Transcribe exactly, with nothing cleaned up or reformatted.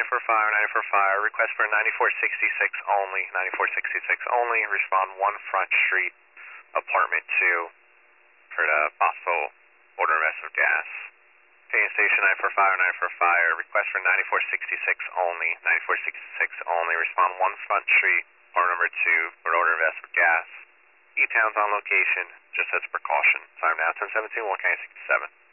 four fire, nine four fire, request for ninety-four sixty-six only, ninety-four sixty-six only, respond one Front Street, apartment two, for the possible order of of gas. Paying station nine four five, nine four fire, request for ninety-four sixty-six only, ninety-four sixty-six only, respond one Front Street, apartment number two, for order of of gas. E-Town's on location, just as a precaution. Time now, ten seventeen, one County sixty-seven.